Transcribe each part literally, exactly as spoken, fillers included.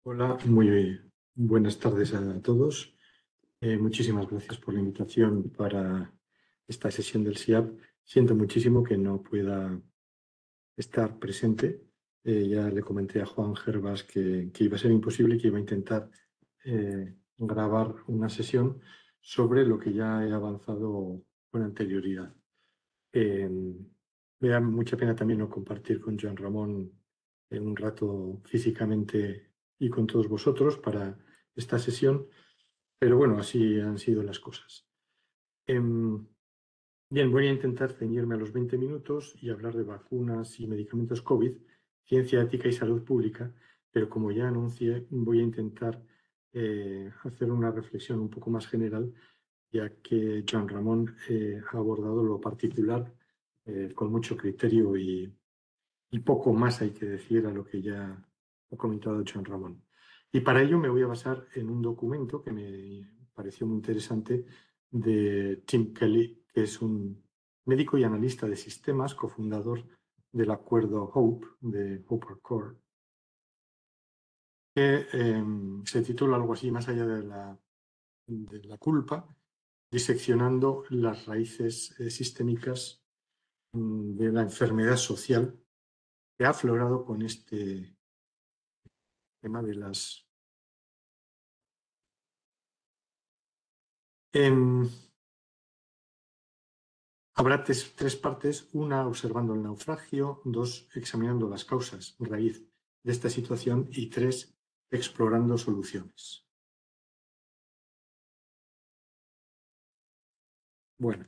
Hola, muy buenas tardes a todos. Eh, muchísimas gracias por la invitación para esta sesión del S I A P. Siento muchísimo que no pueda estar presente. Eh, ya le comenté a Juan Gervas que, que iba a ser imposible y que iba a intentar eh, grabar una sesión sobre lo que ya he avanzado con anterioridad. Eh, me da mucha pena también no compartir con Joan Ramón en un rato físicamente y con todos vosotros para esta sesión, pero bueno, así han sido las cosas. Em, bien, voy a intentar ceñirme a los veinte minutos y hablar de vacunas y medicamentos COVID, ciencia ética y salud pública, pero como ya anuncié, voy a intentar eh, hacer una reflexión un poco más general, ya que Joan Ramón eh, ha abordado lo particular eh, con mucho criterio y, y poco más hay que decir a lo que ya ha comentado Joan Ramón. Y para ello me voy a basar en un documento que me pareció muy interesante de Tim Kelly, que es un médico y analista de sistemas, cofundador del acuerdo HOPE, de Hope Accord, que eh, se titula algo así, más allá de la, de la culpa, diseccionando las raíces eh, sistémicas mm, de la enfermedad social que ha aflorado con este tema de las... em, habrá tres, tres partes, una observando el naufragio, dos examinando las causas raíz de esta situación y tres explorando soluciones. Bueno,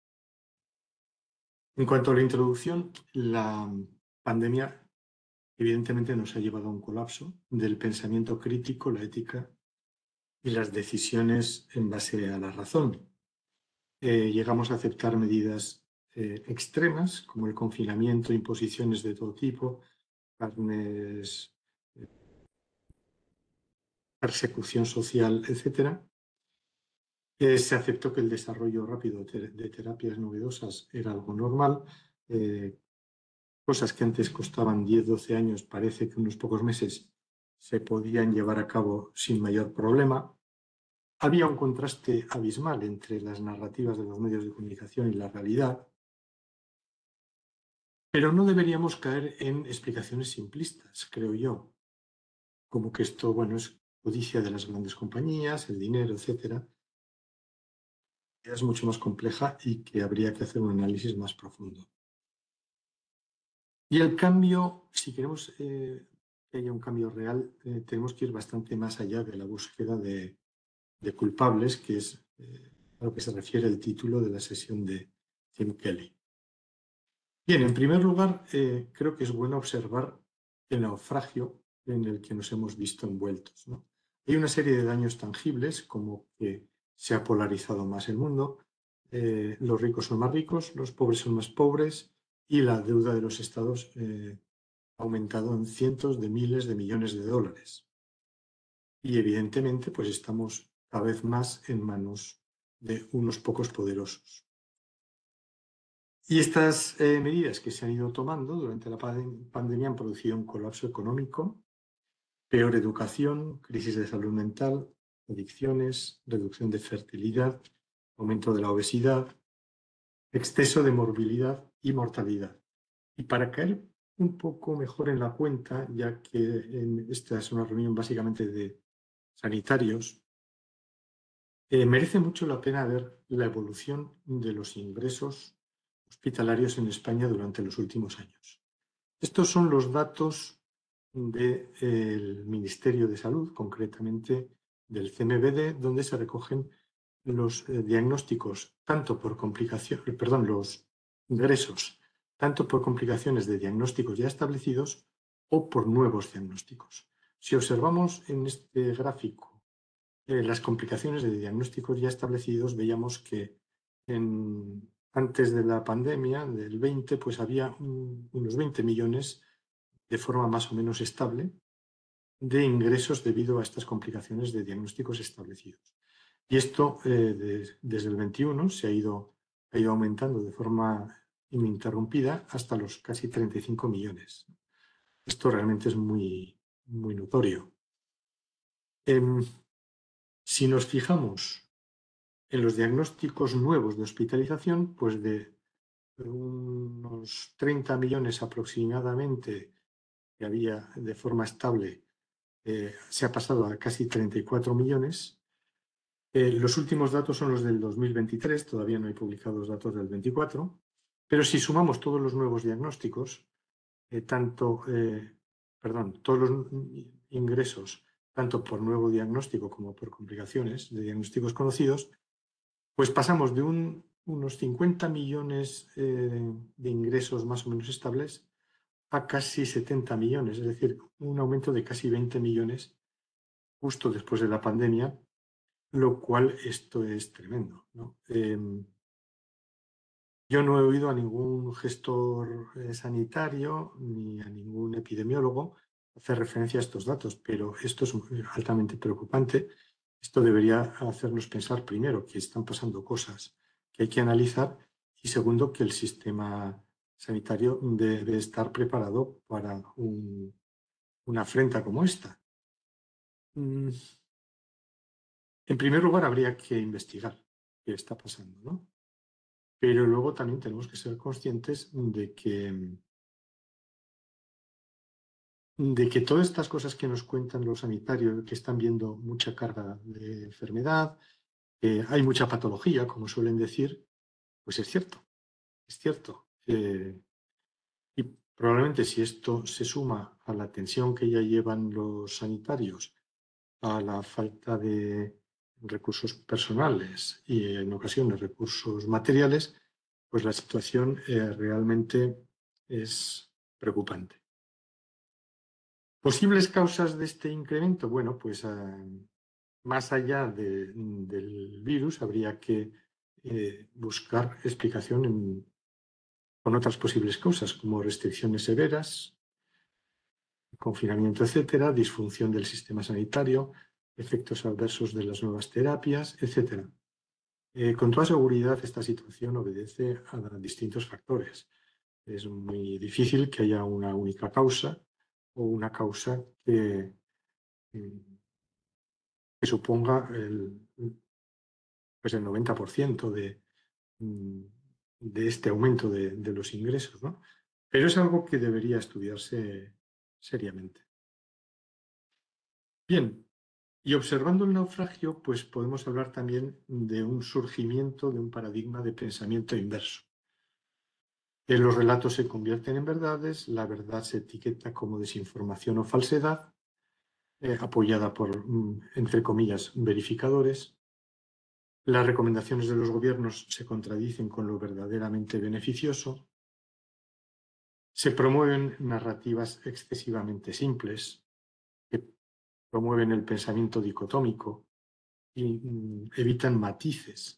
en cuanto a la introducción, la pandemia evidentemente nos ha llevado a un colapso del pensamiento crítico, la ética y las decisiones en base a la razón. Eh, llegamos a aceptar medidas eh, extremas como el confinamiento, imposiciones de todo tipo, carnes, eh, persecución social, etcétera. Eh, se aceptó que el desarrollo rápido de, de terapias novedosas era algo normal. Eh, cosas que antes costaban diez, doce años, parece que unos pocos meses se podían llevar a cabo sin mayor problema. Había un contraste abismal entre las narrativas de los medios de comunicación y la realidad, pero no deberíamos caer en explicaciones simplistas, creo yo, como que esto, bueno, es codicia de las grandes compañías, el dinero, etcétera. Es mucho más compleja y que habría que hacer un análisis más profundo. Y el cambio, si queremos eh, que haya un cambio real, eh, tenemos que ir bastante más allá de la búsqueda de, de culpables, que es eh, a lo que se refiere el título de la sesión de Tim Kelly. Bien, en primer lugar, eh, creo que es bueno observar el naufragio en el que nos hemos visto envueltos, ¿no? Hay una serie de daños tangibles, como que se ha polarizado más el mundo, eh, los ricos son más ricos, los pobres son más pobres y la deuda de los estados eh, ha aumentado en cientos de miles de millones de dólares. Y evidentemente, pues estamos cada vez más en manos de unos pocos poderosos. Y estas eh, medidas que se han ido tomando durante la pandemia han producido un colapso económico, peor educación, crisis de salud mental, adicciones, reducción de fertilidad, aumento de la obesidad, exceso de morbilidad y mortalidad. Y para caer un poco mejor en la cuenta, ya que en esta es una reunión básicamente de sanitarios, eh, merece mucho la pena ver la evolución de los ingresos hospitalarios en España durante los últimos años. Estos son los datos del Ministerio de Salud, concretamente del C M B D, donde se recogen los eh, diagnósticos, tanto por complicación, eh, perdón, los ingresos, tanto por complicaciones de diagnósticos ya establecidos o por nuevos diagnósticos. Si observamos en este gráfico eh, las complicaciones de diagnósticos ya establecidos, veíamos que en, antes de la pandemia, del veinte, pues había un, unos veinte millones de forma más o menos estable de ingresos debido a estas complicaciones de diagnósticos establecidos. Y esto eh, de, desde el veintiuno se ha ido, ha ido aumentando de forma ininterrumpida hasta los casi treinta y cinco millones. Esto realmente es muy, muy notorio. Em, si nos fijamos en los diagnósticos nuevos de hospitalización, pues de unos treinta millones aproximadamente que había de forma estable, eh, se ha pasado a casi treinta y cuatro millones. Eh, los últimos datos son los del dos mil veintitrés, todavía no hay publicados datos del veinticuatro, pero si sumamos todos los nuevos diagnósticos, eh, tanto, eh, perdón, todos los ingresos, tanto por nuevo diagnóstico como por complicaciones de diagnósticos conocidos, pues pasamos de un, unos cincuenta millones eh, de ingresos más o menos estables a casi setenta millones, es decir, un aumento de casi veinte millones justo después de la pandemia, lo cual esto es tremendo, ¿no? Eh, yo no he oído a ningún gestor eh, sanitario ni a ningún epidemiólogo hacer referencia a estos datos, pero esto es altamente preocupante. Esto debería hacernos pensar, primero, que están pasando cosas que hay que analizar y, segundo, que el sistema sanitario debe estar preparado para un, una afrenta como esta. Mm, En primer lugar, habría que investigar qué está pasando, ¿no? Pero luego también tenemos que ser conscientes de que, de que todas estas cosas que nos cuentan los sanitarios, que están viendo mucha carga de enfermedad, que hay mucha patología, como suelen decir, pues es cierto, es cierto. Eh, y probablemente si esto se suma a la tensión que ya llevan los sanitarios, a la falta de recursos personales y en ocasiones recursos materiales, pues la situación eh, realmente es preocupante. ¿Posibles causas de este incremento? Bueno, pues eh, más allá de, del virus habría que eh, buscar explicación en, con otras posibles causas, como restricciones severas, confinamiento, etcétera, disfunción del sistema sanitario, efectos adversos de las nuevas terapias, etcétera. Eh, con toda seguridad, esta situación obedece a distintos factores. Es muy difícil que haya una única causa o una causa que, que suponga el, pues el noventa por ciento de, de este aumento de, de los ingresos, ¿no? Pero es algo que debería estudiarse seriamente. Bien, y observando el naufragio, pues podemos hablar también de un surgimiento de un paradigma de pensamiento inverso. Eh, los relatos se convierten en verdades, la verdad se etiqueta como desinformación o falsedad, eh, apoyada por, mm, entre comillas, verificadores. Las recomendaciones de los gobiernos se contradicen con lo verdaderamente beneficioso. Se promueven narrativas excesivamente simples que promueven el pensamiento dicotómico y mm, evitan matices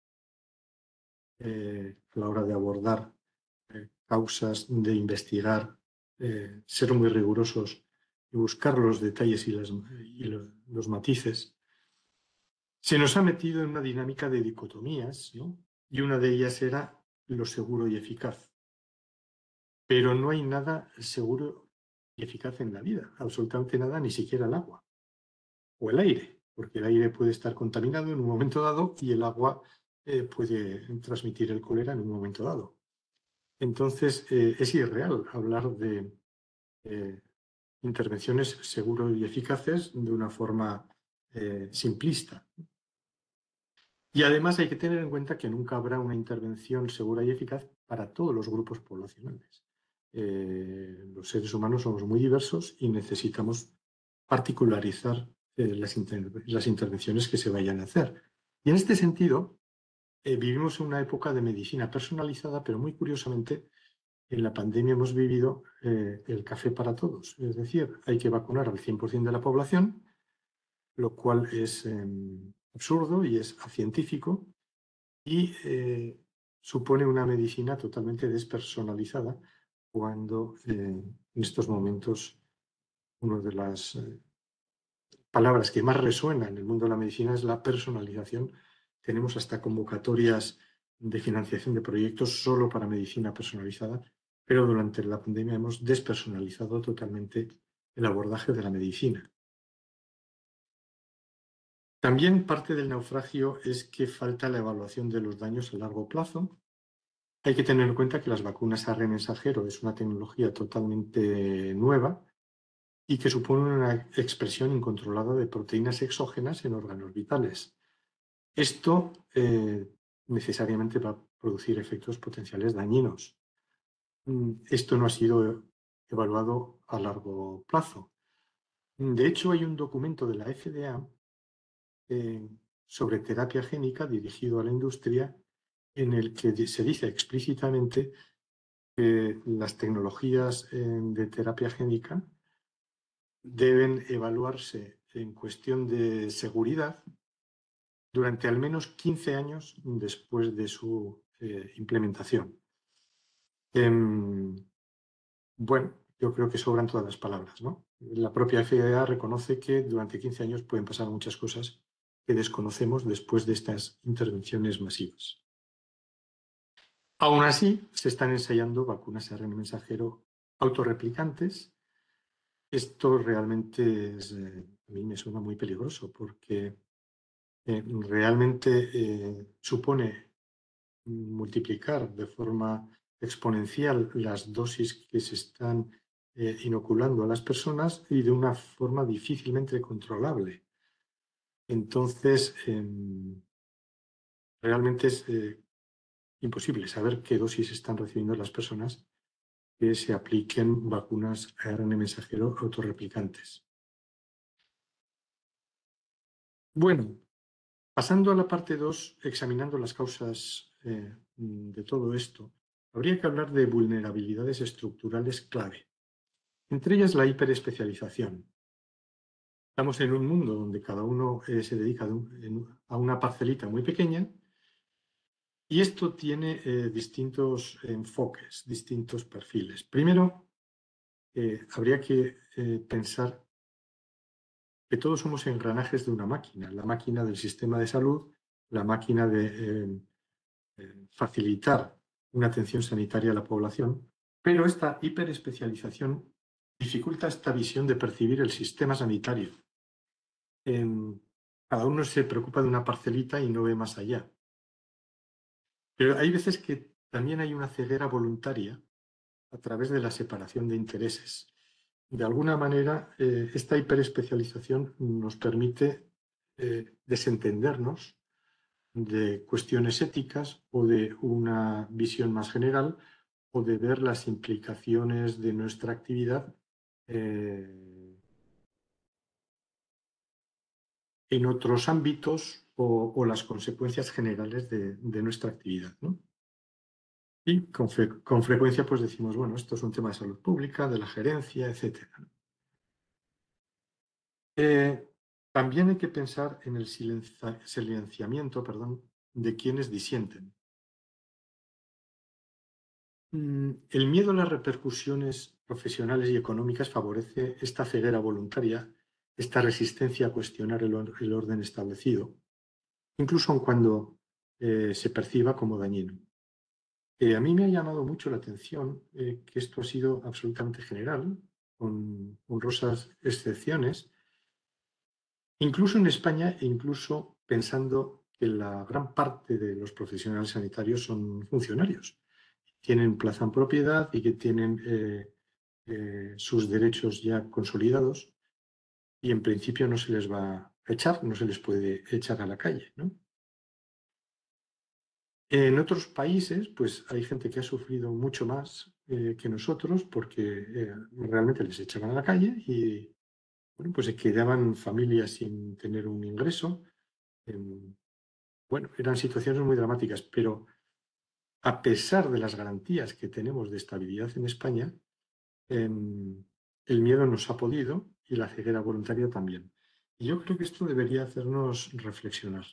eh, a la hora de abordar eh, causas, de investigar, eh, ser muy rigurosos y buscar los detalles y, las, y los, los matices. Se nos ha metido en una dinámica de dicotomías, ¿no? Y una de ellas era lo seguro y eficaz. Pero no hay nada seguro y eficaz en la vida, absolutamente nada, ni siquiera el agua o el aire, porque el aire puede estar contaminado en un momento dado y el agua eh, puede transmitir el cólera en un momento dado. Entonces, eh, es irreal hablar de eh, intervenciones seguras y eficaces de una forma eh, simplista. Y además hay que tener en cuenta que nunca habrá una intervención segura y eficaz para todos los grupos poblacionales. Eh, los seres humanos somos muy diversos y necesitamos particularizar eh, las, inter las intervenciones que se vayan a hacer. Y en este sentido, eh, vivimos en una época de medicina personalizada, pero muy curiosamente, en la pandemia hemos vivido eh, el café para todos. Es decir, hay que vacunar al cien por ciento de la población, lo cual es eh, absurdo y es acientífico y eh, supone una medicina totalmente despersonalizada cuando eh, en estos momentos una de las eh, palabras que más resuena en el mundo de la medicina es la personalización. Tenemos hasta convocatorias de financiación de proyectos solo para medicina personalizada, pero durante la pandemia hemos despersonalizado totalmente el abordaje de la medicina. También parte del naufragio es que falta la evaluación de los daños a largo plazo. Hay que tener en cuenta que las vacunas A R N mensajero es una tecnología totalmente nueva y que supone una expresión incontrolada de proteínas exógenas en órganos vitales. Esto eh, necesariamente va a producir efectos potenciales dañinos. Esto no ha sido evaluado a largo plazo. De hecho, hay un documento de la F D A eh, sobre terapia génica dirigido a la industria en el que se dice explícitamente que las tecnologías eh, de terapia génica deben evaluarse en cuestión de seguridad durante al menos quince años después de su eh, implementación. Eh, bueno, yo creo que sobran todas las palabras, ¿no? La propia F D A reconoce que durante quince años pueden pasar muchas cosas que desconocemos después de estas intervenciones masivas. Aún así, se están ensayando vacunas A R N mensajero autorreplicantes. Esto realmente es, eh, a mí me suena muy peligroso porque eh, realmente eh, supone multiplicar de forma exponencial las dosis que se están eh, inoculando a las personas y de una forma difícilmente controlable. Entonces, eh, realmente es eh, imposible saber qué dosis están recibiendo las personas que se apliquen vacunas A R N mensajero autorreplicantes. Bueno, pasando a la parte dos, examinando las causas eh, de todo esto, habría que hablar de vulnerabilidades estructurales clave, entre ellas la hiperespecialización. Estamos en un mundo donde cada uno eh, se dedica de un, en, a una parcelita muy pequeña y esto tiene eh, distintos enfoques, distintos perfiles. Primero, eh, habría que eh, pensar que todos somos engranajes de una máquina, la máquina del sistema de salud, la máquina de eh, eh, facilitar una atención sanitaria a la población, pero esta hiperespecialización dificulta esta visión de percibir el sistema sanitario. Eh, cada uno se preocupa de una parcelita y no ve más allá. Pero hay veces que también hay una ceguera voluntaria a través de la separación de intereses. De alguna manera, eh, esta hiperespecialización nos permite eh, desentendernos de cuestiones éticas o de una visión más general o de ver las implicaciones de nuestra actividad eh, en otros ámbitos o, o las consecuencias generales de, de nuestra actividad, ¿no? Y con, fre con, frecuencia pues decimos, bueno, esto es un tema de salud pública, de la gerencia, etcétera. Eh, también hay que pensar en el silenci silenciamiento perdón, de quienes disienten. Mm, el miedo a las repercusiones profesionales y económicas favorece esta ceguera voluntaria, esta resistencia a cuestionar el, or el orden establecido, incluso aun cuando eh, se perciba como dañino. Eh, a mí me ha llamado mucho la atención eh, que esto ha sido absolutamente general, con honrosas excepciones, incluso en España e incluso pensando que la gran parte de los profesionales sanitarios son funcionarios. Tienen plaza en propiedad y que tienen eh, eh, sus derechos ya consolidados y en principio no se les va a echar, no se les puede echar a la calle, ¿no? En otros países, pues hay gente que ha sufrido mucho más eh, que nosotros porque eh, realmente les echaban a la calle y bueno, pues se quedaban familias sin tener un ingreso. Eh, bueno, eran situaciones muy dramáticas, pero a pesar de las garantías que tenemos de estabilidad en España, eh, el miedo nos ha podido y la ceguera voluntaria también. Y yo creo que esto debería hacernos reflexionar.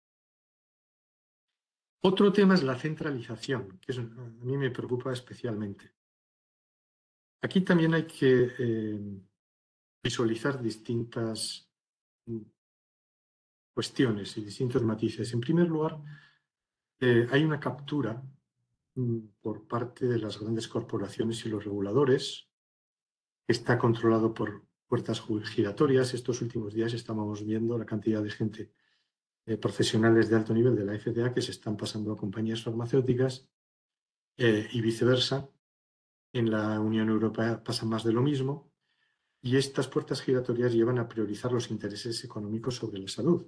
Otro tema es la centralización, que es, a mí me preocupa especialmente. Aquí también hay que eh, visualizar distintas cuestiones y distintos matices. En primer lugar, eh, hay una captura mm, por parte de las grandes corporaciones y los reguladores, que está controlado por puertas giratorias. Estos últimos días estábamos viendo la cantidad de gente eh, profesionales de alto nivel de la F D A que se están pasando a compañías farmacéuticas eh, y viceversa. En la Unión Europea pasa más de lo mismo y estas puertas giratorias llevan a priorizar los intereses económicos sobre la salud.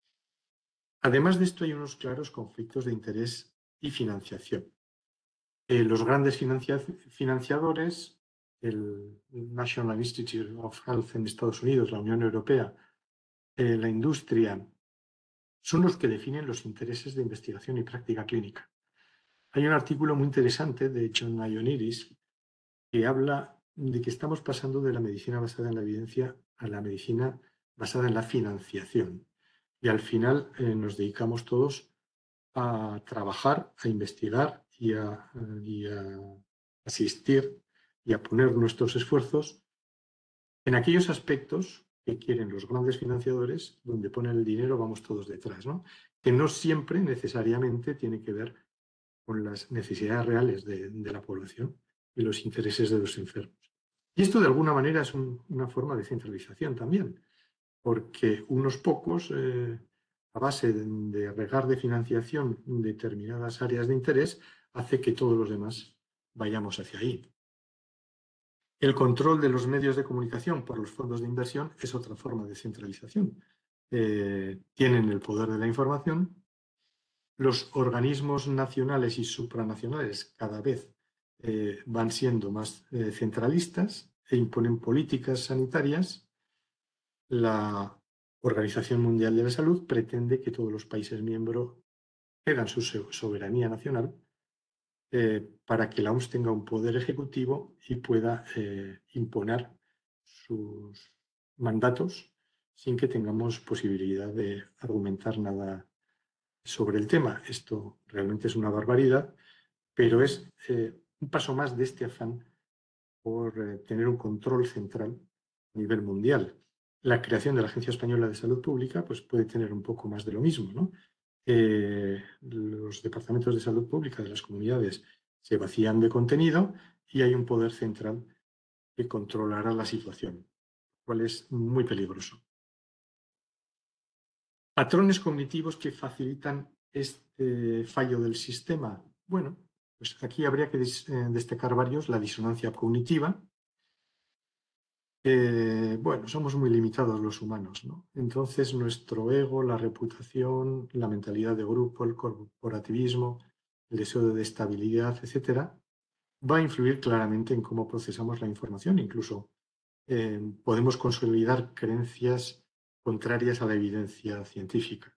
Además de esto, hay unos claros conflictos de interés y financiación. Eh, los grandes financia financiadores, el National Institute of Health en Estados Unidos, la Unión Europea, eh, la industria, son los que definen los intereses de investigación y práctica clínica. Hay un artículo muy interesante de John Ioannidis que habla de que estamos pasando de la medicina basada en la evidencia a la medicina basada en la financiación. Y al final eh, nos dedicamos todos a trabajar, a investigar y a, y a asistir y a poner nuestros esfuerzos en aquellos aspectos que quieren los grandes financiadores, donde ponen el dinero, vamos todos detrás, ¿no? Que no siempre necesariamente tiene que ver con las necesidades reales de, de la población y los intereses de los enfermos. Y esto de alguna manera es un, una forma de centralización también, porque unos pocos, eh, a base de, de regar de financiación determinadas áreas de interés, hace que todos los demás vayamos hacia ahí. El control de los medios de comunicación por los fondos de inversión es otra forma de centralización. Eh, tienen el poder de la información. Los organismos nacionales y supranacionales cada vez eh, van siendo más eh, centralistas e imponen políticas sanitarias. La Organización Mundial de la Salud pretende que todos los países miembros cedan su soberanía nacional eh, para que la O M S tenga un poder ejecutivo y pueda eh, imponer sus mandatos sin que tengamos posibilidad de argumentar nada sobre el tema. Esto realmente es una barbaridad, pero es eh, un paso más de este afán por eh, tener un control central a nivel mundial. La creación de la Agencia Española de Salud Pública pues, puede tener un poco más de lo mismo, ¿no? Eh, los departamentos de salud pública de las comunidades se vacían de contenido y hay un poder central que controlará la situación, lo cual es muy peligroso. Patrones cognitivos que facilitan este fallo del sistema. Bueno, pues aquí habría que destacar varios. La disonancia cognitiva. Eh, bueno, somos muy limitados los humanos, ¿no? Entonces nuestro ego, la reputación, la mentalidad de grupo, el corporativismo, el deseo de estabilidad, etcétera, va a influir claramente en cómo procesamos la información. Incluso eh, podemos consolidar creencias contrarias a la evidencia científica.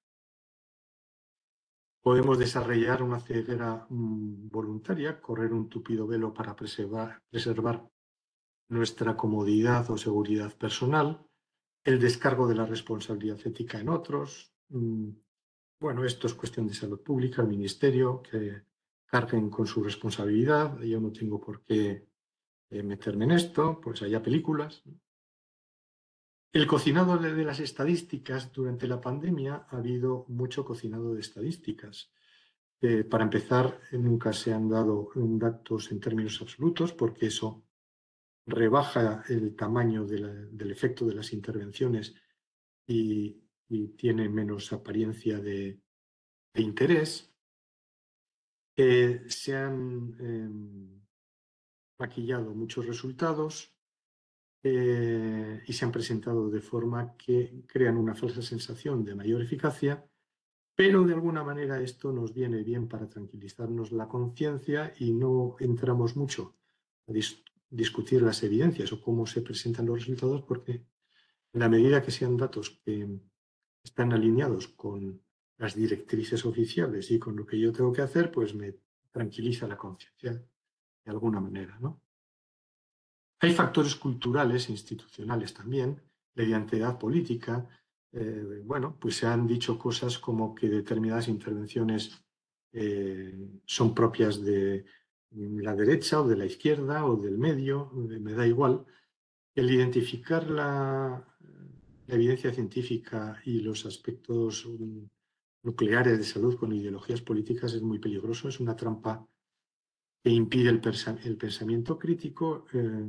Podemos desarrollar una ceguera mmm, voluntaria, correr un tupido velo para preservar, preservar nuestra comodidad o seguridad personal, el descargo de la responsabilidad ética en otros. Mmm, bueno, esto es cuestión de salud pública, el ministerio, que carguen con su responsabilidad. Yo no tengo por qué eh, meterme en esto, pues haya películas. El cocinado de, de las estadísticas durante la pandemia, ha habido mucho cocinado de estadísticas. Eh, para empezar, nunca se han dado datos en términos absolutos porque eso rebaja el tamaño de la, del efecto de las intervenciones y, y tiene menos apariencia de, de interés. Eh, se han eh, maquillado muchos resultados eh, y se han presentado de forma que crean una falsa sensación de mayor eficacia. Pero de alguna manera esto nos viene bien para tranquilizarnos la conciencia y no entramos mucho a dis discutir las evidencias o cómo se presentan los resultados, porque en la medida que sean datos que están alineados con las directrices oficiales y con lo que yo tengo que hacer, pues me tranquiliza la conciencia de alguna manera, ¿no? Hay factores culturales e institucionales también, la identidad política. Eh, bueno, pues se han dicho cosas como que determinadas intervenciones eh, son propias de la derecha o de la izquierda o del medio, me da igual. El identificar la, la evidencia científica y los aspectos um, nucleares de salud con ideologías políticas es muy peligroso, es una trampa que impide el, el pensamiento crítico, eh,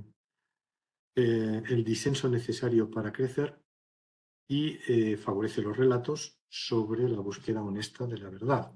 eh, el disenso necesario para crecer y eh, favorece los relatos sobre la búsqueda honesta de la verdad.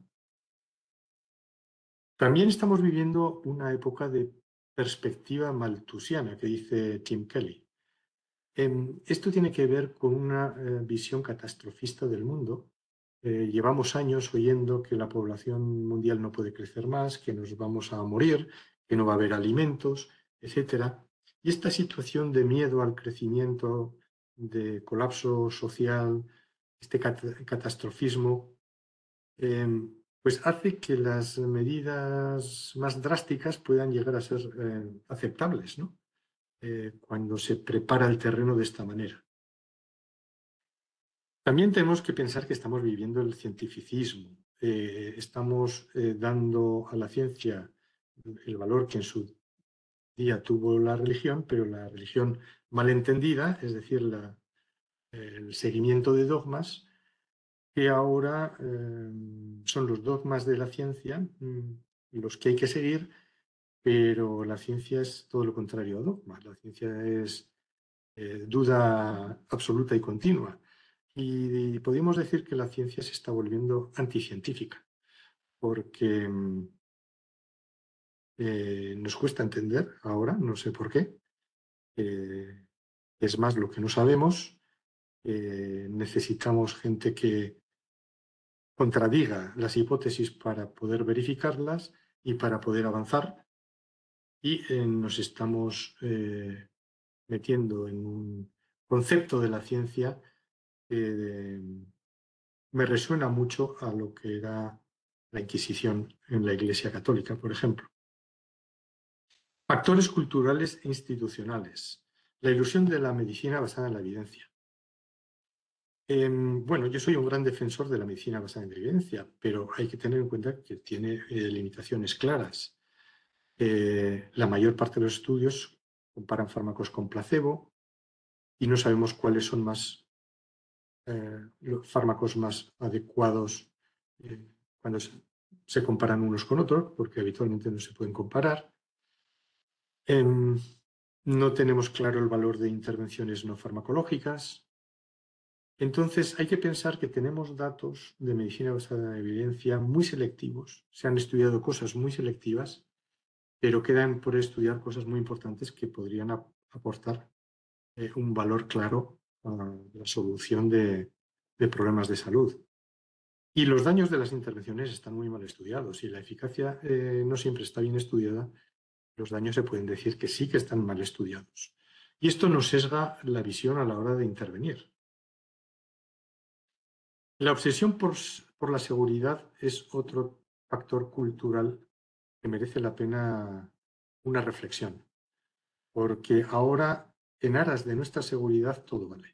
También estamos viviendo una época de perspectiva malthusiana, que dice Tim Kelly. Eh, esto tiene que ver con una eh, visión catastrofista del mundo. Eh, llevamos años oyendo que la población mundial no puede crecer más, que nos vamos a morir, que no va a haber alimentos, etcétera. Y esta situación de miedo al crecimiento, de colapso social, este cat catastrofismo, eh, pues hace que las medidas más drásticas puedan llegar a ser eh, aceptables, ¿no? Eh, cuando se prepara el terreno de esta manera. También tenemos que pensar que estamos viviendo el cientificismo. Eh, estamos eh, dando a la ciencia el valor que en su día tuvo la religión, pero la religión mal entendida, es decir, la, el seguimiento de dogmas, que ahora eh, son los dogmas de la ciencia mm, los que hay que seguir, pero la ciencia es todo lo contrario a dogmas. La ciencia es eh, duda absoluta y continua. Y, y podemos decir que la ciencia se está volviendo anticientífica, porque mm, eh, nos cuesta entender ahora, no sé por qué. Eh, es más lo que no sabemos. Eh, necesitamos gente que contradiga las hipótesis para poder verificarlas y para poder avanzar. Y eh, nos estamos eh, metiendo en un concepto de la ciencia que me resuena mucho a lo que era la Inquisición en la Iglesia Católica, por ejemplo. Factores culturales e institucionales. La ilusión de la medicina basada en la evidencia. Eh, bueno, yo soy un gran defensor de la medicina basada en la evidencia, pero hay que tener en cuenta que tiene eh, limitaciones claras. Eh, la mayor parte de los estudios comparan fármacos con placebo y no sabemos cuáles son más eh, los fármacos más adecuados eh, cuando se, se comparan unos con otros, porque habitualmente no se pueden comparar. Eh, no tenemos claro el valor de intervenciones no farmacológicas. Entonces, hay que pensar que tenemos datos de medicina basada en evidencia muy selectivos. Se han estudiado cosas muy selectivas, pero quedan por estudiar cosas muy importantes que podrían ap aportar eh, un valor claro a la solución de, de problemas de salud. Y los daños de las intervenciones están muy mal estudiados y la eficacia eh, no siempre está bien estudiada. Los daños se pueden decir que sí que están mal estudiados. Y esto nos sesga la visión a la hora de intervenir. La obsesión por, por la seguridad es otro factor cultural que merece la pena una reflexión, porque ahora, en aras de nuestra seguridad, todo vale.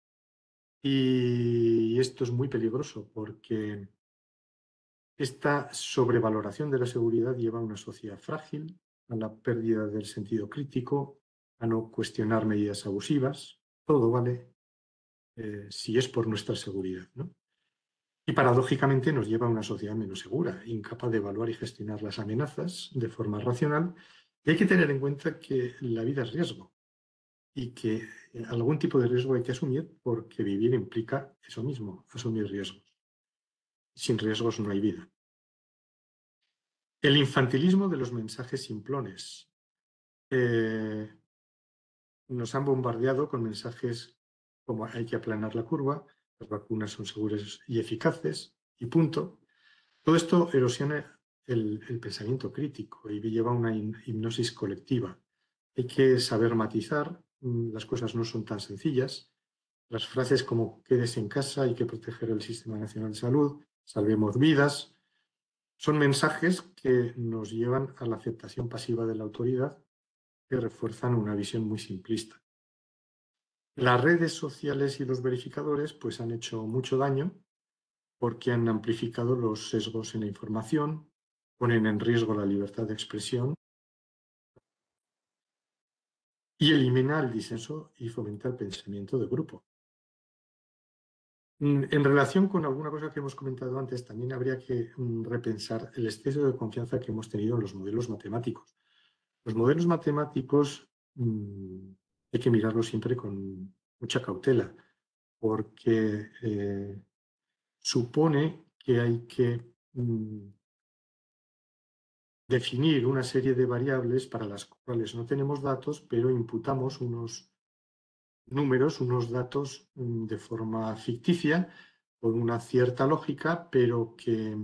Y esto es muy peligroso porque esta sobrevaloración de la seguridad lleva a una sociedad frágil, a la pérdida del sentido crítico, a no cuestionar medidas abusivas. Todo vale eh, si es por nuestra seguridad, ¿no? Y paradójicamente nos lleva a una sociedad menos segura, incapaz de evaluar y gestionar las amenazas de forma racional. Y hay que tener en cuenta que la vida es riesgo y que algún tipo de riesgo hay que asumir porque vivir implica eso mismo, asumir riesgos. Sin riesgos no hay vida. El infantilismo de los mensajes simplones. Eh, nos han bombardeado con mensajes como hay que aplanar la curva, las vacunas son seguras y eficaces, y punto. Todo esto erosiona el, el pensamiento crítico y lleva a una hipnosis colectiva. Hay que saber matizar, las cosas no son tan sencillas. Las frases como quédese en casa, hay que proteger el Sistema Nacional de Salud, salvemos vidas, son mensajes que nos llevan a la aceptación pasiva de la autoridad, que refuerzan una visión muy simplista. Las redes sociales y los verificadores pues, han hecho mucho daño porque han amplificado los sesgos en la información, ponen en riesgo la libertad de expresión y elimina el disenso y fomenta el pensamiento de grupo. En relación con alguna cosa que hemos comentado antes, también habría que repensar el exceso de confianza que hemos tenido en los modelos matemáticos. Los modelos matemáticos mmm, hay que mirarlos siempre con mucha cautela, porque eh, supone que hay que mm, definir una serie de variables para las cuales no tenemos datos, pero imputamos unos números, unos datos mm, de forma ficticia, con una cierta lógica, pero que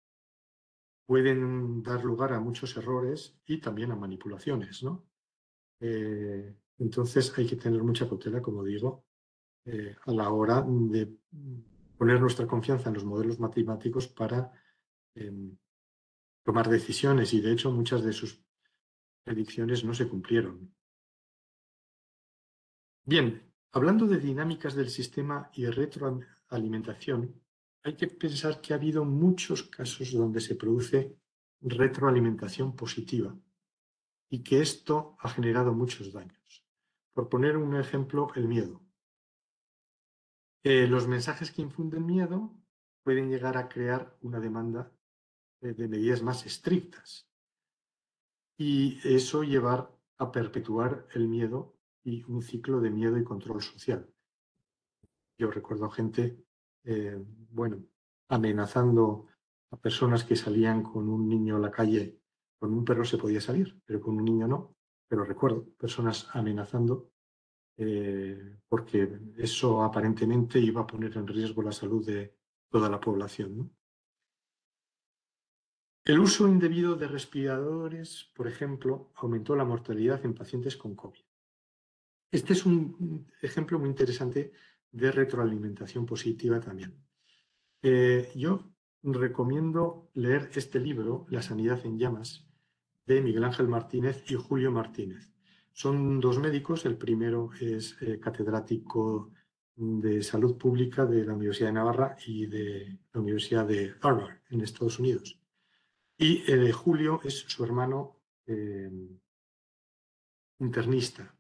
pueden dar lugar a muchos errores y también a manipulaciones, ¿no? Eh, entonces hay que tener mucha cautela, como digo, eh, a la hora de poner nuestra confianza en los modelos matemáticos para eh, tomar decisiones, y de hecho muchas de sus predicciones no se cumplieron. Bien, hablando de dinámicas del sistema y retroalimentación, hay que pensar que ha habido muchos casos donde se produce retroalimentación positiva y que esto ha generado muchos daños. Por poner un ejemplo, el miedo. Eh, los mensajes que infunden miedo pueden llegar a crear una demanda eh, de medidas más estrictas y eso llevar a perpetuar el miedo y un ciclo de miedo y control social. Yo recuerdo gente, eh, bueno, amenazando a personas que salían con un niño a la calle. Con un perro se podía salir, pero con un niño no. Pero recuerdo personas amenazando eh, porque eso aparentemente iba a poner en riesgo la salud de toda la población, ¿no? El uso indebido de respiradores, por ejemplo, aumentó la mortalidad en pacientes con COVID. Este es un ejemplo muy interesante de retroalimentación positiva también. Eh, yo recomiendo leer este libro, La sanidad en llamas, de Miguel Ángel Martínez y Julio Martínez. Son dos médicos, el primero es eh, catedrático de salud pública de la Universidad de Navarra y de la Universidad de Harvard, en Estados Unidos. Y eh, Julio es su hermano eh, internista,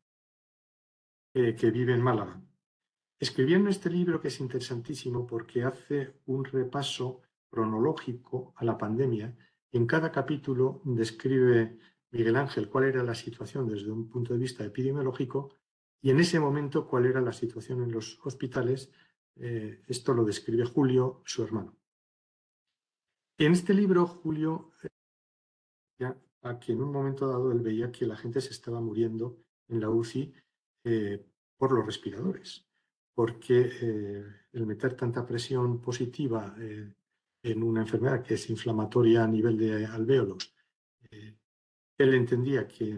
eh, que vive en Málaga. Escribieron este libro que es interesantísimo porque hace un repaso cronológico a la pandemia y en cada capítulo describe Miguel Ángel cuál era la situación desde un punto de vista epidemiológico y en ese momento cuál era la situación en los hospitales. Eh, esto lo describe Julio, su hermano. En este libro, Julio, ya, a que en un momento dado él veía que la gente se estaba muriendo en la U C I eh, por los respiradores, porque eh, el meter tanta presión positiva eh, en una enfermedad que es inflamatoria a nivel de alvéolos, eh, él entendía que,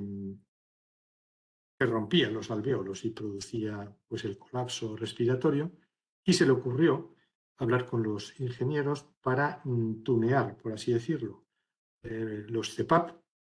que rompía los alvéolos y producía pues, el colapso respiratorio, y se le ocurrió hablar con los ingenieros para mm, tunear, por así decirlo, eh, los C PAP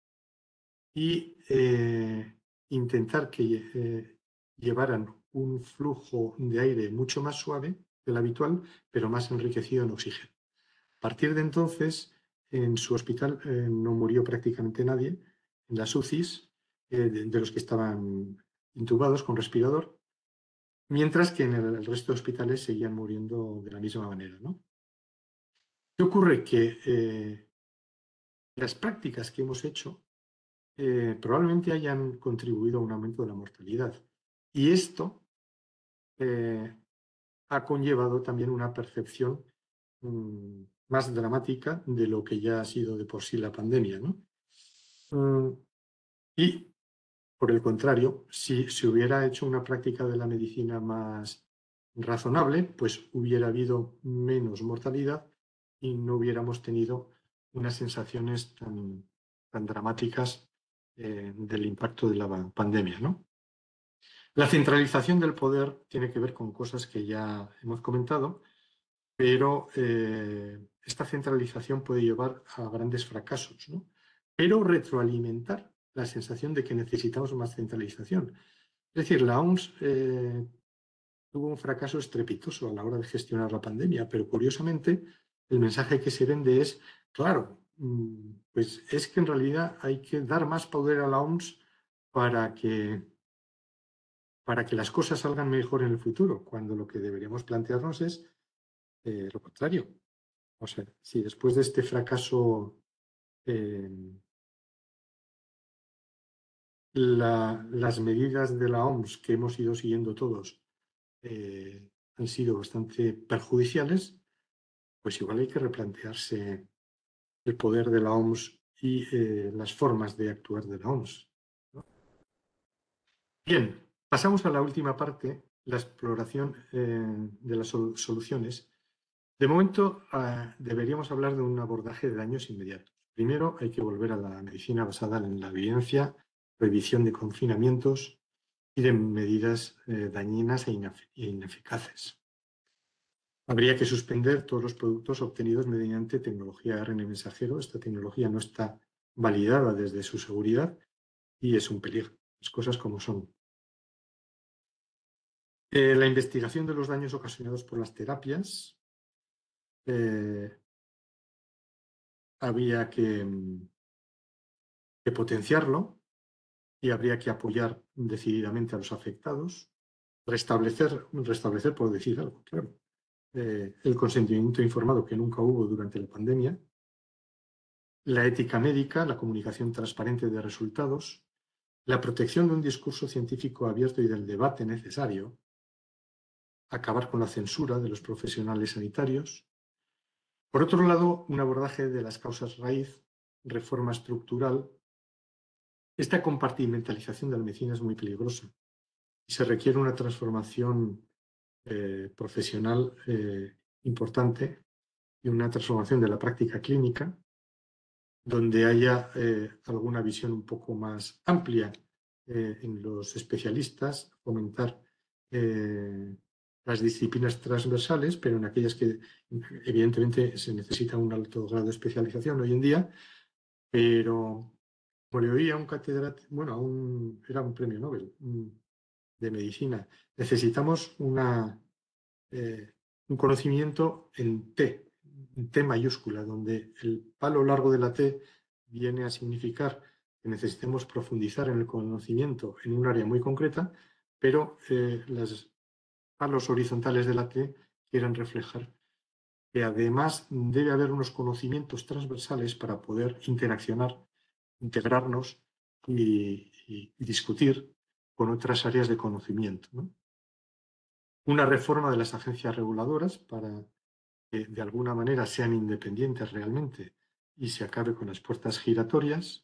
y eh, intentar que eh, llevaran un flujo de aire mucho más suave del habitual, pero más enriquecido en oxígeno. A partir de entonces, en su hospital eh, no murió prácticamente nadie, en las U C Is, eh, de, de los que estaban intubados con respirador, mientras que en el, el resto de hospitales seguían muriendo de la misma manera, ¿no? ¿Qué ocurre? Que eh, las prácticas que hemos hecho eh, probablemente hayan contribuido a un aumento de la mortalidad. Y esto eh, ha conllevado también una percepción mm, más dramática de lo que ya ha sido de por sí la pandemia, ¿no? Mm, y, por el contrario, si se hubiera hecho una práctica de la medicina más razonable, pues hubiera habido menos mortalidad y no hubiéramos tenido unas sensaciones tan, tan dramáticas eh, del impacto de la pandemia, ¿no? La centralización del poder tiene que ver con cosas que ya hemos comentado, pero eh, esta centralización puede llevar a grandes fracasos, ¿no? Pero retroalimentar la sensación de que necesitamos más centralización. Es decir, la O M S eh, tuvo un fracaso estrepitoso a la hora de gestionar la pandemia, pero curiosamente el mensaje que se vende es, claro, pues es que en realidad hay que dar más poder a la O M S para que, para que las cosas salgan mejor en el futuro, cuando lo que deberíamos plantearnos es eh, lo contrario. O sea, si después de este fracaso eh, la, las medidas de la O M S que hemos ido siguiendo todos eh, han sido bastante perjudiciales, pues igual hay que replantearse el poder de la O M S y eh, las formas de actuar de la O M S, ¿no? Bien, pasamos a la última parte, la exploración eh, de las sol soluciones. De momento, eh, deberíamos hablar de un abordaje de daños inmediatos. Primero, hay que volver a la medicina basada en la evidencia, prohibición de confinamientos y de medidas eh, dañinas e ineficaces. Habría que suspender todos los productos obtenidos mediante tecnología A R N mensajero. Esta tecnología no está validada desde su seguridad y es un peligro. Las cosas como son. Eh, la investigación de los daños ocasionados por las terapias. Eh, había que, que potenciarlo y habría que apoyar decididamente a los afectados. Restablecer, restablecer por decir algo, claro. Eh, el consentimiento informado que nunca hubo durante la pandemia. La ética médica, la comunicación transparente de resultados, la protección de un discurso científico abierto y del debate necesario, acabar con la censura de los profesionales sanitarios. Por otro lado, un abordaje de las causas raíz, reforma estructural. Esta compartimentalización de la medicina es muy peligrosa y se requiere una transformación eh, profesional eh, importante y una transformación de la práctica clínica donde haya eh, alguna visión un poco más amplia eh, en los especialistas, fomentar eh, las disciplinas transversales, pero en aquellas que evidentemente se necesita un alto grado de especialización hoy en día, pero como le oí a un catedrático, bueno, a un, era un premio Nobel de medicina, necesitamos una, eh, un conocimiento en T, en T mayúscula, donde el palo largo de la T viene a significar que necesitemos profundizar en el conocimiento en un área muy concreta, pero eh, los palos horizontales de la T quieren reflejar que además debe haber unos conocimientos transversales para poder interaccionar, integrarnos y, y, y discutir con otras áreas de conocimiento, ¿no? Una reforma de las agencias reguladoras para que de alguna manera sean independientes realmente y se acabe con las puertas giratorias.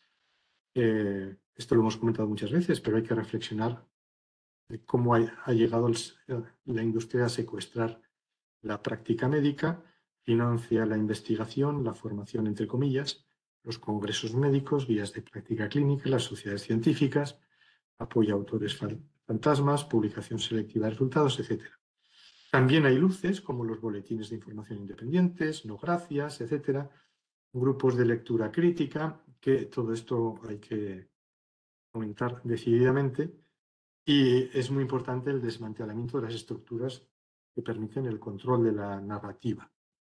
Eh, esto lo hemos comentado muchas veces, pero hay que reflexionar de cómo ha, ha llegado el, la industria a secuestrar la práctica médica, financia la investigación, la formación, entre comillas, los congresos médicos, guías de práctica clínica, las sociedades científicas, apoya a autores fantasmas, publicación selectiva de resultados, etcétera. También hay luces como los boletines de información independientes, no gracias, etcétera, grupos de lectura crítica, que todo esto hay que comentar decididamente. Y es muy importante el desmantelamiento de las estructuras que permiten el control de la narrativa,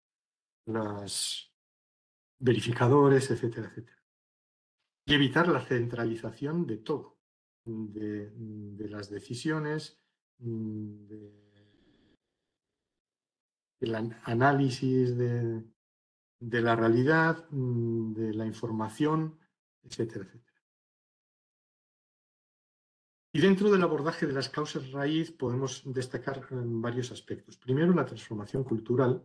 los verificadores, etcétera, etcétera. Y evitar la centralización de todo, de, de las decisiones, de el análisis de, de la realidad, de la información, etcétera, etcétera. Y dentro del abordaje de las causas raíz podemos destacar varios aspectos. Primero, la transformación cultural.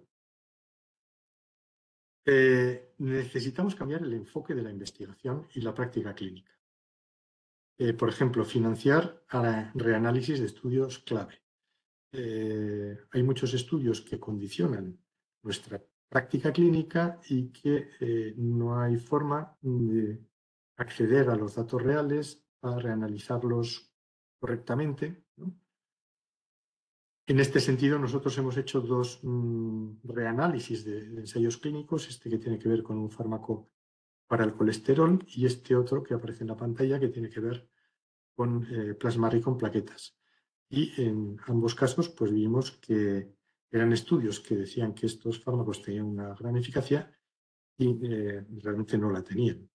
Eh, necesitamos cambiar el enfoque de la investigación y la práctica clínica. Eh, por ejemplo, financiar reanálisis de estudios clave. Eh, hay muchos estudios que condicionan nuestra práctica clínica y que eh, no hay forma de acceder a los datos reales para reanalizarlos correctamente, ¿no? En este sentido, nosotros hemos hecho dos mmm, reanálisis de, de ensayos clínicos, este que tiene que ver con un fármaco para el colesterol y este otro que aparece en la pantalla que tiene que ver con eh, plasma rico en plaquetas. Y en ambos casos, pues vimos que eran estudios que decían que estos fármacos tenían una gran eficacia y eh, realmente no la tenían.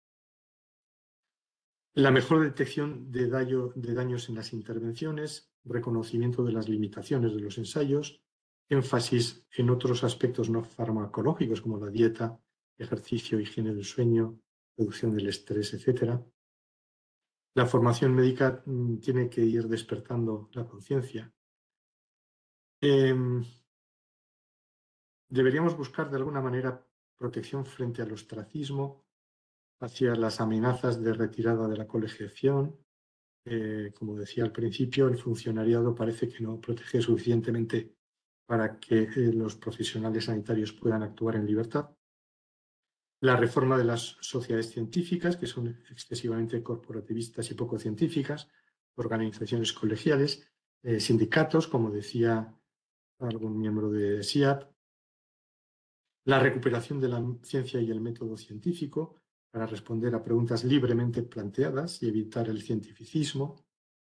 La mejor detección de, daño, de daños en las intervenciones, reconocimiento de las limitaciones de los ensayos, énfasis en otros aspectos no farmacológicos como la dieta, ejercicio, higiene del sueño, reducción del estrés, etcétera. La formación médica mmm, tiene que ir despertando la conciencia. Eh, Deberíamos buscar de alguna manera protección frente al ostracismo, hacia las amenazas de retirada de la colegiación. Eh, como decía al principio, el funcionariado parece que no protege suficientemente para que eh, los profesionales sanitarios puedan actuar en libertad. La reforma de las sociedades científicas, que son excesivamente corporativistas y poco científicas, organizaciones colegiales, eh, sindicatos, como decía algún miembro de S I A P, la recuperación de la ciencia y el método científico para responder a preguntas libremente planteadas y evitar el cientificismo.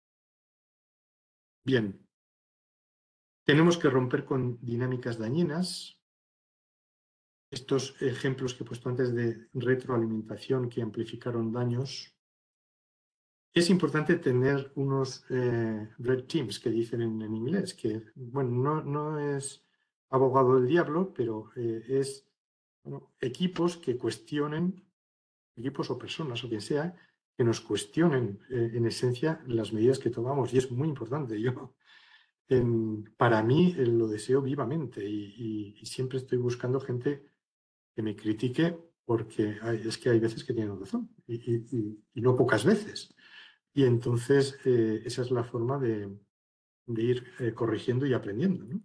Bien, tenemos que romper con dinámicas dañinas. Estos ejemplos que he puesto antes de retroalimentación que amplificaron daños. Es importante tener unos eh, red teams que dicen en, en inglés, que bueno, no, no es abogado del diablo, pero eh, es bueno, equipos que cuestionen, equipos o personas o quien sea, que nos cuestionen eh, en esencia las medidas que tomamos. Y es muy importante. Yo, en, para mí, eh, lo deseo vivamente y, y, y siempre estoy buscando gente que me critique porque hay, es que hay veces que tienen razón y, y, y no pocas veces. Y entonces eh, esa es la forma de, de ir eh, corrigiendo y aprendiendo, ¿no?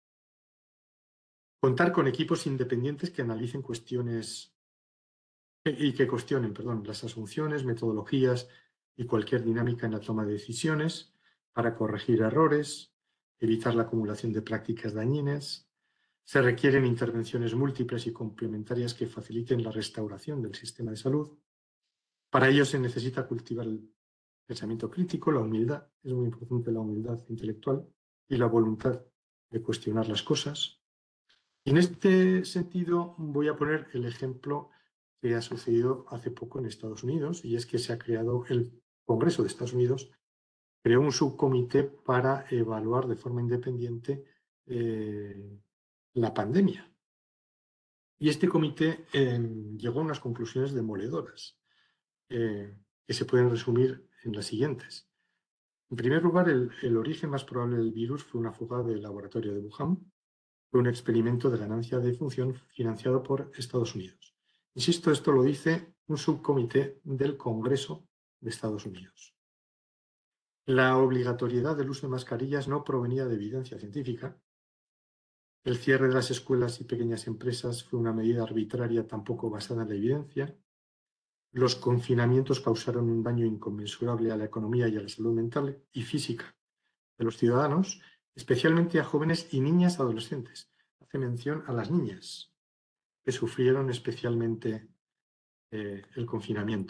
Contar con equipos independientes que analicen cuestiones y que cuestionen, perdón, las asunciones, metodologías y cualquier dinámica en la toma de decisiones para corregir errores, evitar la acumulación de prácticas dañinas. Se requieren intervenciones múltiples y complementarias que faciliten la restauración del sistema de salud. Para ello se necesita cultivar el pensamiento crítico, la humildad, es muy importante la humildad intelectual y la voluntad de cuestionar las cosas. Y en este sentido voy a poner el ejemplo que ha sucedido hace poco en Estados Unidos, y es que se ha creado el Congreso de Estados Unidos, creó un subcomité para evaluar de forma independiente eh, la pandemia. Y este comité eh, llegó a unas conclusiones demoledoras, eh, que se pueden resumir en las siguientes. En primer lugar, el, el origen más probable del virus fue una fuga del laboratorio de Wuhan, fue un experimento de ganancia de función financiado por Estados Unidos. Insisto, esto lo dice un subcomité del Congreso de Estados Unidos. La obligatoriedad del uso de mascarillas no provenía de evidencia científica. El cierre de las escuelas y pequeñas empresas fue una medida arbitraria tampoco basada en la evidencia. Los confinamientos causaron un daño inconmensurable a la economía y a la salud mental y física de los ciudadanos, especialmente a jóvenes y niñas adolescentes. Hace mención a las niñas, que sufrieron especialmente eh, el confinamiento.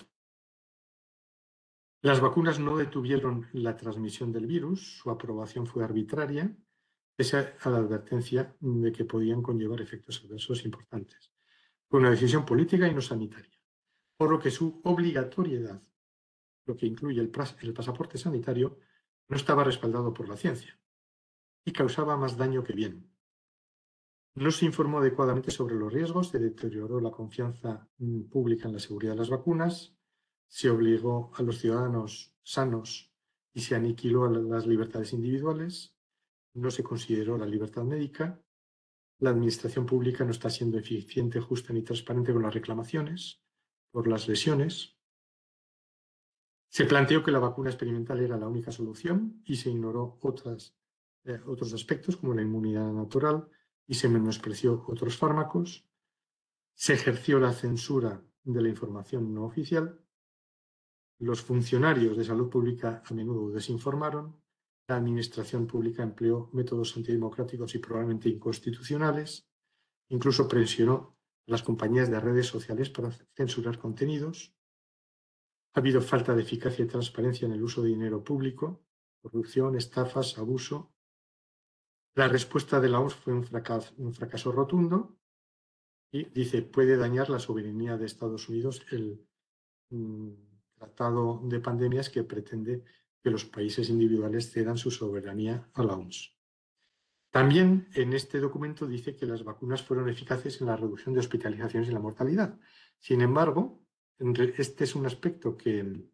Las vacunas no detuvieron la transmisión del virus, su aprobación fue arbitraria, pese a la advertencia de que podían conllevar efectos adversos importantes. Fue una decisión política y no sanitaria, por lo que su obligatoriedad, lo que incluye el, el pasaporte sanitario, no estaba respaldado por la ciencia y causaba más daño que bien. No se informó adecuadamente sobre los riesgos, se deterioró la confianza pública en la seguridad de las vacunas, se obligó a los ciudadanos sanos y se aniquiló a las libertades individuales, no se consideró la libertad médica, la administración pública no está siendo eficiente, justa ni transparente con las reclamaciones por las lesiones. Se planteó que la vacuna experimental era la única solución y se ignoró otras, eh, otros aspectos como la inmunidad natural y se menospreció otros fármacos. Se ejerció la censura de la información no oficial. Los funcionarios de salud pública a menudo desinformaron. La administración pública empleó métodos antidemocráticos y probablemente inconstitucionales. Incluso presionó a las compañías de redes sociales para censurar contenidos. Ha habido falta de eficacia y transparencia en el uso de dinero público, corrupción, estafas, abuso. La respuesta de la O M S fue un fracaso, un fracaso rotundo y dice, puede dañar la soberanía de Estados Unidos el mm, tratado de pandemias que pretende que los países individuales cedan su soberanía a la O M S. También en este documento dice que las vacunas fueron eficaces en la reducción de hospitalizaciones y la mortalidad. Sin embargo, este es un aspecto que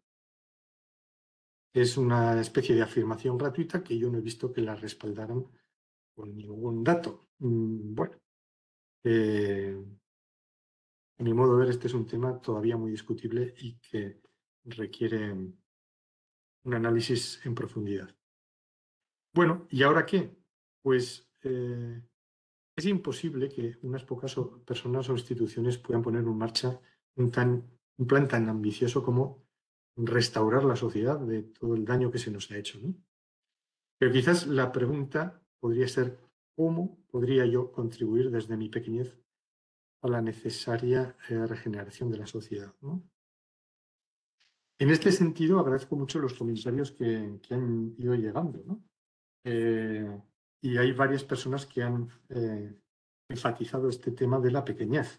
es una especie de afirmación gratuita que yo no he visto que la respaldaran con ningún dato. Bueno, Eh, a mi modo de ver, este es un tema todavía muy discutible y que requiere un análisis en profundidad. Bueno, ¿y ahora qué? Pues eh, es imposible que unas pocas personas o instituciones puedan poner en marcha un, tan, un plan tan ambicioso como restaurar la sociedad de todo el daño que se nos ha hecho, ¿no? Pero quizás la pregunta podría ser, ¿cómo podría yo contribuir desde mi pequeñez a la necesaria eh, regeneración de la sociedad, ¿no? En este sentido, agradezco mucho los comentarios que, que han ido llegando, ¿no? Eh, y hay varias personas que han eh, enfatizado este tema de la pequeñez.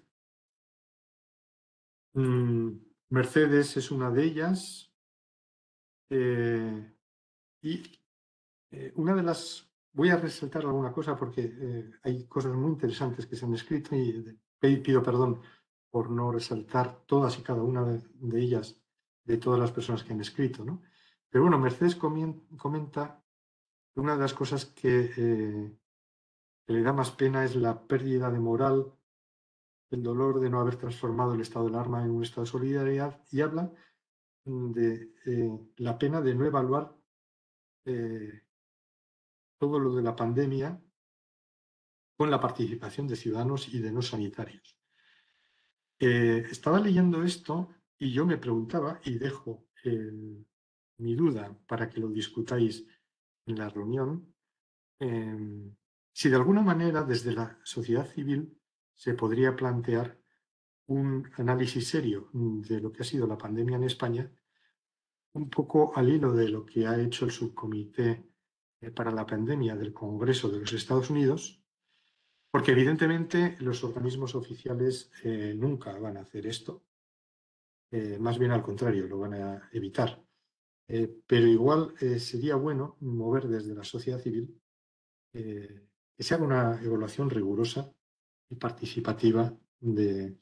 Mm, Mercedes es una de ellas. Eh, y eh, una de las... Voy a resaltar alguna cosa porque eh, hay cosas muy interesantes que se han escrito y eh, pido perdón por no resaltar todas y cada una de, de ellas, de todas las personas que han escrito, ¿no? Pero bueno, Mercedes comenta que una de las cosas que, eh, que le da más pena es la pérdida de moral, el dolor de no haber transformado el estado de alarma en un estado de solidaridad y habla de eh, la pena de no evaluar eh, todo lo de la pandemia con la participación de ciudadanos y de no sanitarios. Eh, estaba leyendo esto y yo me preguntaba, y dejo eh, mi duda para que lo discutáis en la reunión, eh, si de alguna manera desde la sociedad civil se podría plantear un análisis serio de lo que ha sido la pandemia en España, un poco al hilo de lo que ha hecho el subcomité eh, para la pandemia del Congreso de los Estados Unidos, porque evidentemente los organismos oficiales eh, nunca van a hacer esto, eh, más bien al contrario, lo van a evitar. Eh, pero igual eh, sería bueno mover desde la sociedad civil eh, que se haga una evaluación rigurosa y participativa de,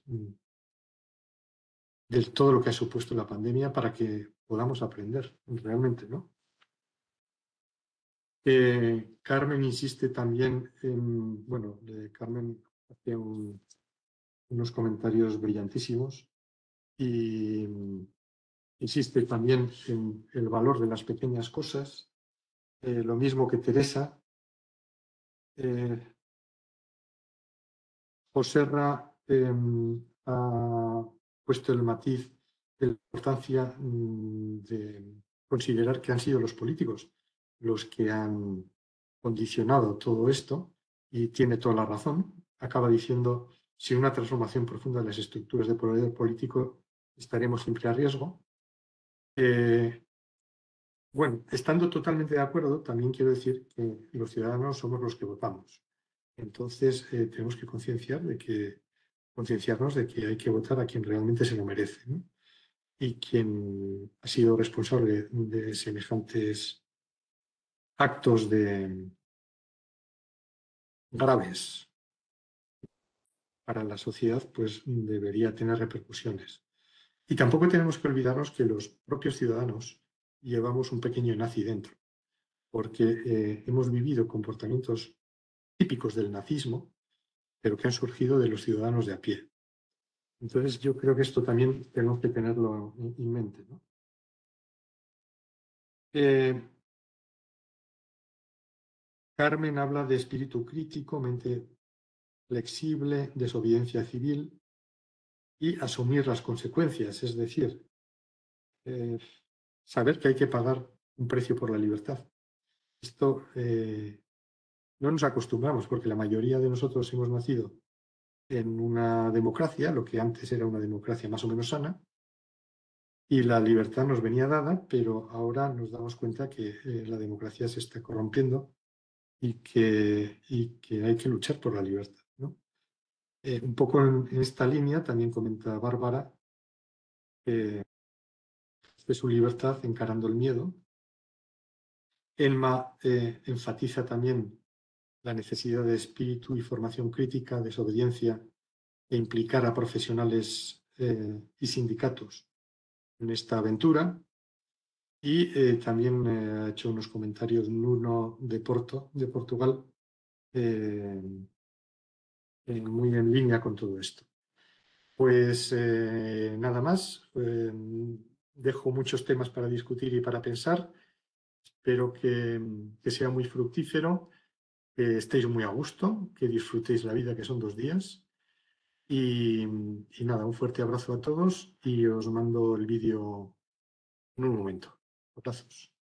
de todo lo que ha supuesto la pandemia para que podamos aprender realmente, ¿no? Eh, Carmen insiste también en, bueno, eh, Carmen hace un, unos comentarios brillantísimos y mm, insiste también en el valor de las pequeñas cosas, eh, lo mismo que Teresa. Eh, Joserra eh, ha puesto el matiz de la importancia mm, de considerar que han sido los políticos los que han condicionado todo esto y tiene toda la razón. Acaba diciendo, sin una transformación profunda de las estructuras de poder político, estaremos siempre a riesgo. Eh, bueno, estando totalmente de acuerdo, también quiero decir que los ciudadanos somos los que votamos. Entonces, eh, tenemos que concienciar de que, concienciarnos de que hay que votar a quien realmente se lo merece, ¿no? Y quien ha sido responsable de semejantes actos de graves para la sociedad, pues debería tener repercusiones. Y tampoco tenemos que olvidarnos que los propios ciudadanos llevamos un pequeño nazi dentro, porque eh, hemos vivido comportamientos típicos del nazismo, pero que han surgido de los ciudadanos de a pie. Entonces, yo creo que esto también tenemos que tenerlo en mente, ¿no? Eh, Carmen habla de espíritu crítico, mente flexible, desobediencia civil y asumir las consecuencias, es decir, eh, saber que hay que pagar un precio por la libertad. Esto eh, no nos acostumbramos porque la mayoría de nosotros hemos nacido en una democracia, lo que antes era una democracia más o menos sana, y la libertad nos venía dada, pero ahora nos damos cuenta que eh, la democracia se está corrompiendo y que, y que hay que luchar por la libertad, ¿no? Eh, un poco en, en, esta línea también comenta Bárbara que de su libertad encarando el miedo. Elma eh, enfatiza también la necesidad de espíritu y formación crítica, desobediencia e implicar a profesionales eh, y sindicatos en esta aventura. Y eh, también eh, ha hecho unos comentarios Nuno de Porto, de Portugal, eh, eh, muy en línea con todo esto. Pues eh, nada más. Eh, dejo muchos temas para discutir y para pensar. Espero que, que sea muy fructífero, que estéis muy a gusto, que disfrutéis la vida, que son dos días. Y, y nada, un fuerte abrazo a todos y os mando el vídeo en un momento. Abrazos.